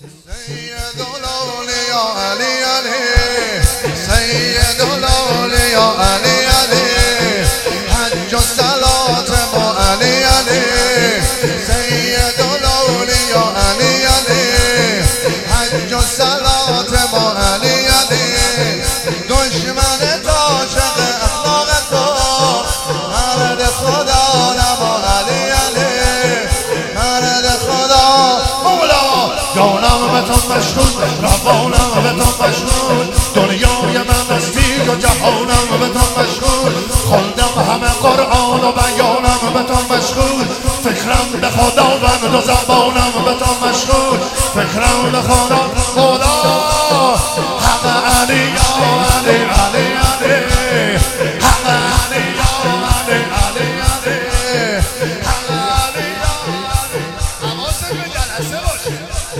سید الاولیاء علی علی، سید الاولیاء علی علی، حج و صلات با علی علی، سید الاولیاء علی علی، حج و صلات با علی علی، دشمن عاشق اخلاق تو، مرد خدا نما علی علی، مرد خدا مولا، جانم به تو مشغول، روانم به تو مشغول، دنیای من مستی و جهانم به تو مشغول، خوندم همه قرآن و بیانم به تو مشغول، فکرم به خداوند و زبانم به تو مشغول، فکرم به خدا مولا، حق علی یا علی علی علی، حق علی یا علی علی علی، حق علی یا علی. حواست به جلسه باشه.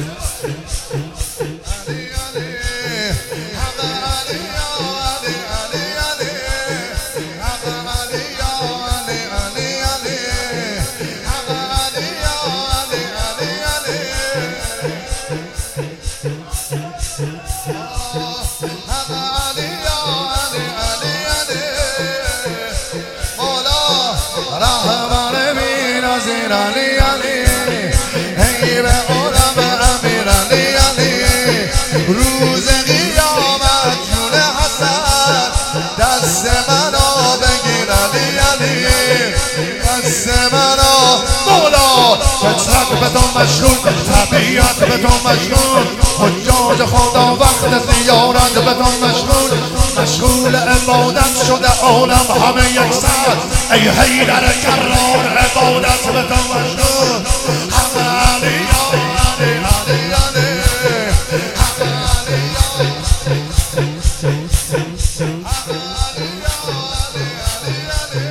علی علی، حق علی یا علی علی علی، حق علی یا علی علی علی، حق علی یا علی علی علی، حق علی یا علی علی علی. مولا رهبر بی‌نظیر علی علی، ای به عالم امیر علی علی، روز قیامت جون حسن دست منو بگیر علی علی، دست منو مولا، فطرت به تو مشغول، طبیعت به تو مشغول، حجاج خدا وقت زیارت به تو مشغول، مشغول عبادت شده عالم همه یک سر، ای حیدر کرار عبادت به تو مشغول، حق علی یا علی علی علی، حق علی یا حق علی یا علی علی علی.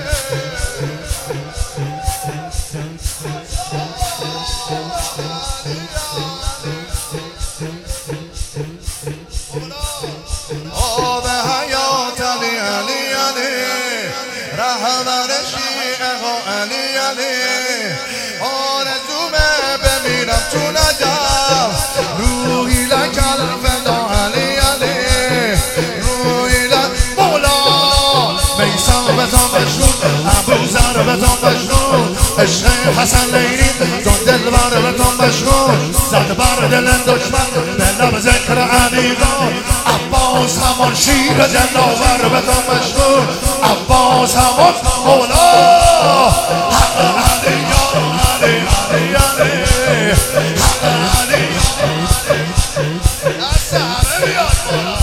آب حیات علی علی علی، رهبر شیعه ها علی علی، آرزومه بمیرم تو نجف، روحی لکل فدا علی علی، روحی لک مولا، میثم به تو مشغول، ابوذر به تو مشغول، عشق حسن لیلی زن دلبر به تو مشغول، زد بر دل دشمن به لب ذکر علی گل، عباس همان شیر جناور به تو مشغول، عباس همان مولا، حق علی یا علی علی علی، حق علی یا علی، دست همه بیاد مولا،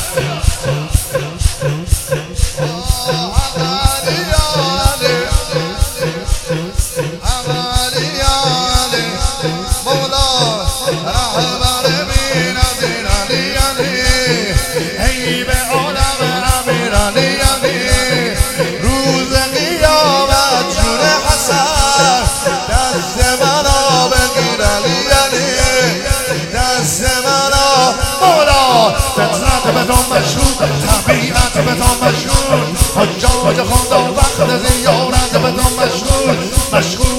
حق علی یا علی، حق علی یا علی، مولا رهبر بی‌نظیر علی علی، ای به عالم امیر علی علی، روز قیامت جون حسن دست منو بگیر علی علی، دست منو مولا، فطرت به تو مشغول، طبیعت به تو مشغول، حجاج خدا وقت زیارت به تو مشغول، مشغول